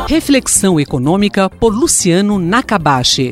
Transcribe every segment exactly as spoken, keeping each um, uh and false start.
Reflexão econômica por Luciano Nakabashi.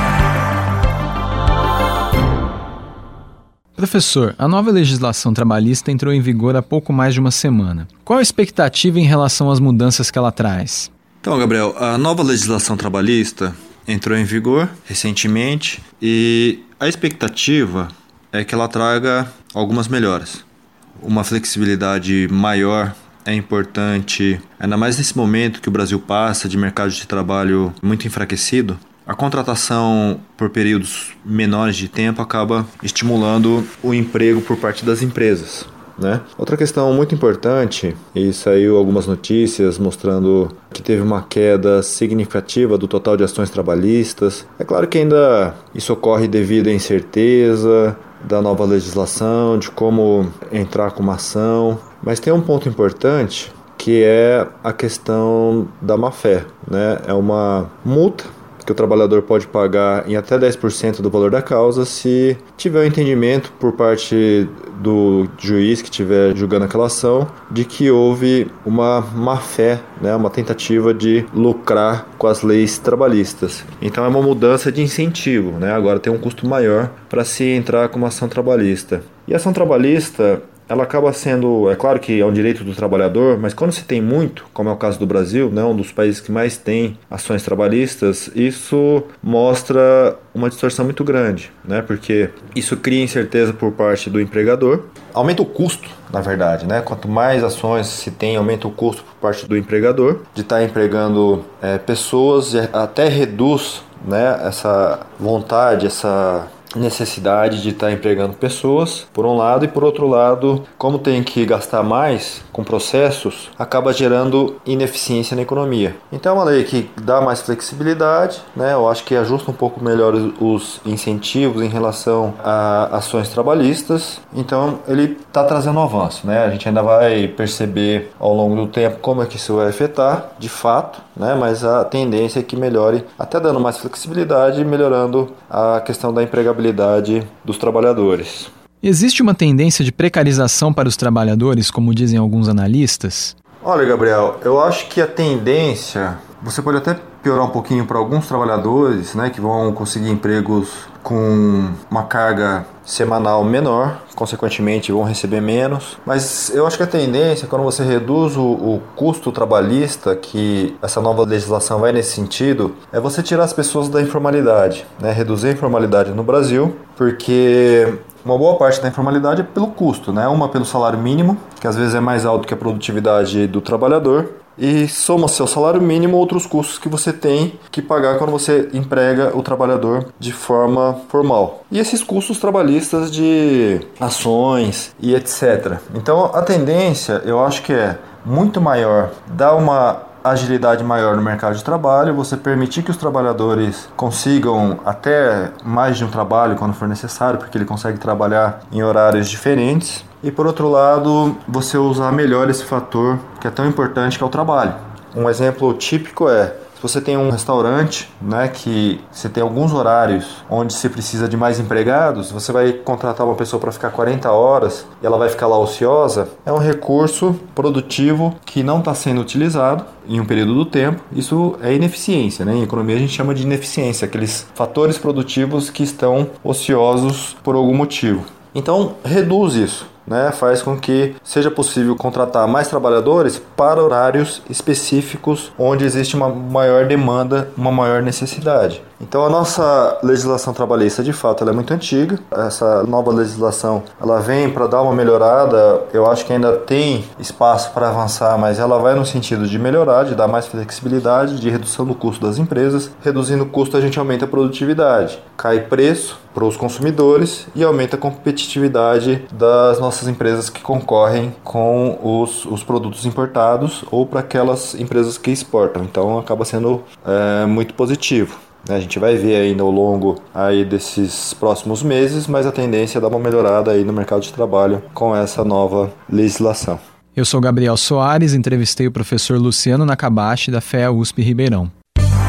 Professor, a nova legislação trabalhista entrou em vigor há pouco mais de uma semana. Qual a expectativa em relação às mudanças que ela traz? Então, Gabriel, a nova legislação trabalhista entrou em vigor recentemente e a expectativa é que ela traga algumas melhoras. Uma flexibilidade maior é importante, ainda mais nesse momento que o Brasil passa de mercado de trabalho muito enfraquecido. A contratação por períodos menores de tempo acaba estimulando o emprego por parte das empresas, né? Outra questão muito importante, e saiu algumas notícias mostrando que teve uma queda significativa do total de ações trabalhistas. É claro que ainda isso ocorre devido à incerteza da nova legislação, de como entrar com uma ação, mas tem um ponto importante que é a questão da má-fé, né? É uma multa que o trabalhador pode pagar em até dez por cento do valor da causa se tiver o um entendimento por parte do juiz que estiver julgando aquela ação de que houve uma má-fé, né, uma tentativa de lucrar com as leis trabalhistas. Então é uma mudança de incentivo, né? Agora tem um custo maior para se entrar com uma ação trabalhista. E a ação trabalhista, ela acaba sendo, é claro que é um direito do trabalhador, mas quando se tem muito, como é o caso do Brasil, né, um dos países que mais tem ações trabalhistas, isso mostra uma distorção muito grande, né, porque isso cria incerteza por parte do empregador, aumenta o custo, na verdade, né, quanto mais ações se tem, aumenta o custo por parte do empregador, de estar empregando é, pessoas, e até reduz, né, essa vontade, essa necessidade de estar empregando pessoas, por um lado, e por outro lado, como tem que gastar mais com processos, acaba gerando ineficiência na economia. Então é uma lei que dá mais flexibilidade, né? Eu acho que ajusta um pouco melhor os incentivos em relação a ações trabalhistas, então ele está trazendo um avanço, né? A gente ainda vai perceber ao longo do tempo como é que isso vai afetar, de fato, né? Mas a tendência é que melhore, até dando mais flexibilidade e melhorando a questão da empregabilidade dos trabalhadores. Existe uma tendência de precarização para os trabalhadores, como dizem alguns analistas? Olha, Gabriel, eu acho que a tendência, você pode até piorar um pouquinho para alguns trabalhadores, né, que vão conseguir empregos com uma carga semanal menor, consequentemente vão receber menos, mas eu acho que a tendência, quando você reduz o, o custo trabalhista, que essa nova legislação vai nesse sentido, é você tirar as pessoas da informalidade, né? Reduzir a informalidade no Brasil, porque uma boa parte da informalidade é pelo custo, né? Uma pelo salário mínimo, que às vezes é mais alto que a produtividade do trabalhador, e soma-se ao salário mínimo outros custos que você tem que pagar quando você emprega o trabalhador de forma formal. E esses custos trabalhistas de ações e etcétera. Então a tendência, eu acho que é muito maior, dar uma agilidade maior no mercado de trabalho, você permitir que os trabalhadores consigam até mais de um trabalho quando for necessário, porque ele consegue trabalhar em horários diferentes. E por outro lado, você usar melhor esse fator que é tão importante, que é o trabalho. Um exemplo típico é, se você tem um restaurante, né, que você tem alguns horários onde você precisa de mais empregados, você vai contratar uma pessoa para ficar quarenta horas e ela vai ficar lá ociosa, é um recurso produtivo que não está sendo utilizado em um período do tempo. Isso é ineficiência, né? Em economia a gente chama de ineficiência, aqueles fatores produtivos que estão ociosos por algum motivo. Então, reduz isso, né? Faz com que seja possível contratar mais trabalhadores para horários específicos onde existe uma maior demanda, uma maior necessidade. Então a nossa legislação trabalhista, de fato, ela é muito antiga. Essa nova legislação, ela vem para dar uma melhorada. Eu acho que ainda tem espaço para avançar, mas ela vai no sentido de melhorar, de dar mais flexibilidade, de redução do custo das empresas. Reduzindo o custo, a gente aumenta a produtividade, cai preço para os consumidores e aumenta a competitividade das nossas empresas que concorrem com os, os produtos importados ou para aquelas empresas que exportam. Então acaba sendo é, muito positivo. A gente vai ver ainda ao longo aí desses próximos meses, mas a tendência é dar uma melhorada aí no mercado de trabalho com essa nova legislação. Eu sou Gabriel Soares, entrevistei o professor Luciano Nakabashi, da F E A U S P Ribeirão.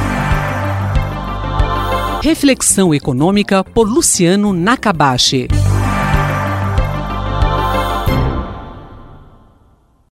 Reflexão econômica por Luciano Nakabashi.